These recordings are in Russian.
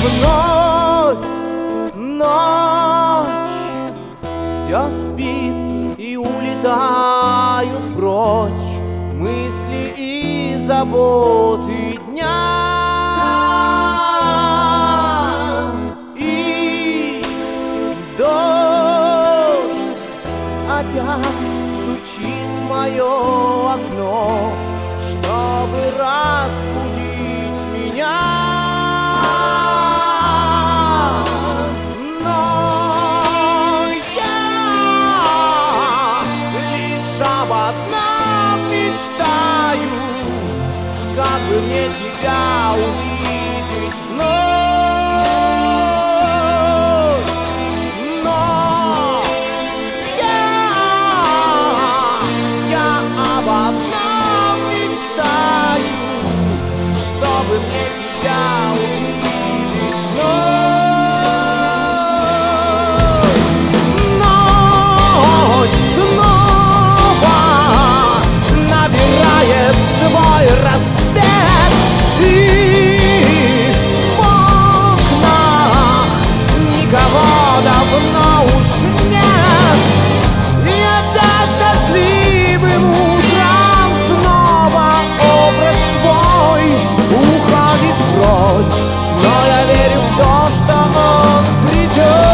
Вновь ночь все спит и улетают прочь мысли и заботы дня. И дождь опять стучит в мое окно, чтобы разбудить меня. Но я лишь об одном мечтаю, как бы мне тебя увидеть вновь. Но я об одном мечтаю, чтобы мне тебя увидеть вновь. Ночь снова набирает свой рассвет, и в окнах никого давно уж нет. И опять дождливым утром снова образ твой уходит прочь, но я верю в то, что он придет.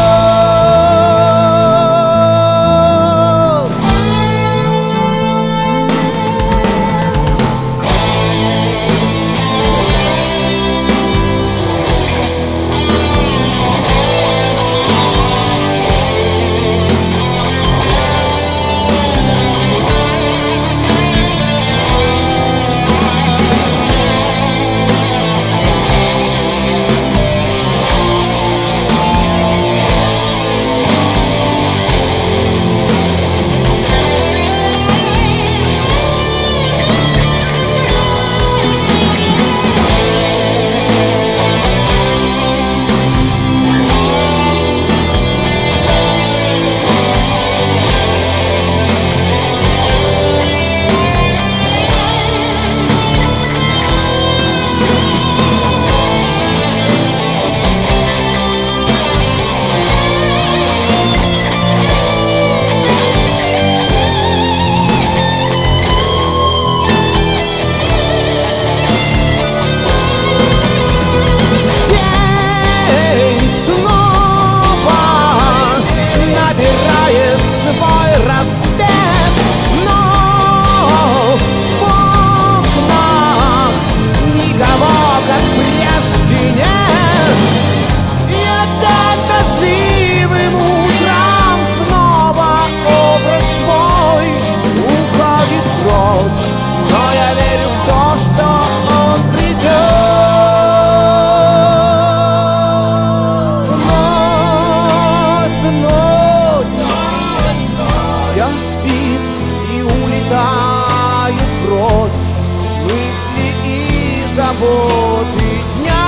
Все спит и улетают прочь мысли и заботы дня.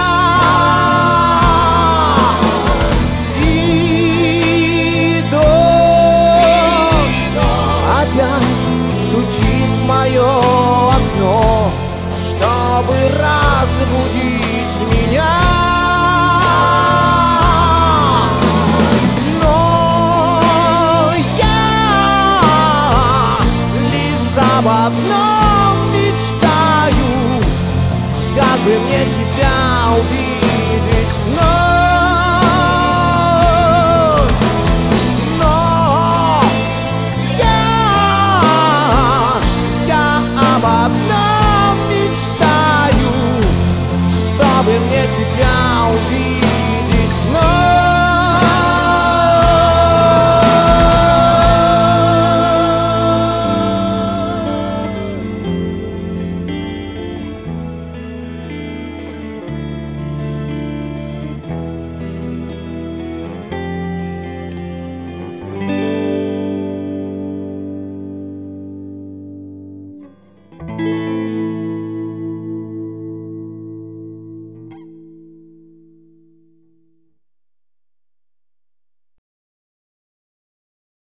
И дождь опять стучит в мое окно, чтобы разбудить меня. Об одном мечтаю, как бы мне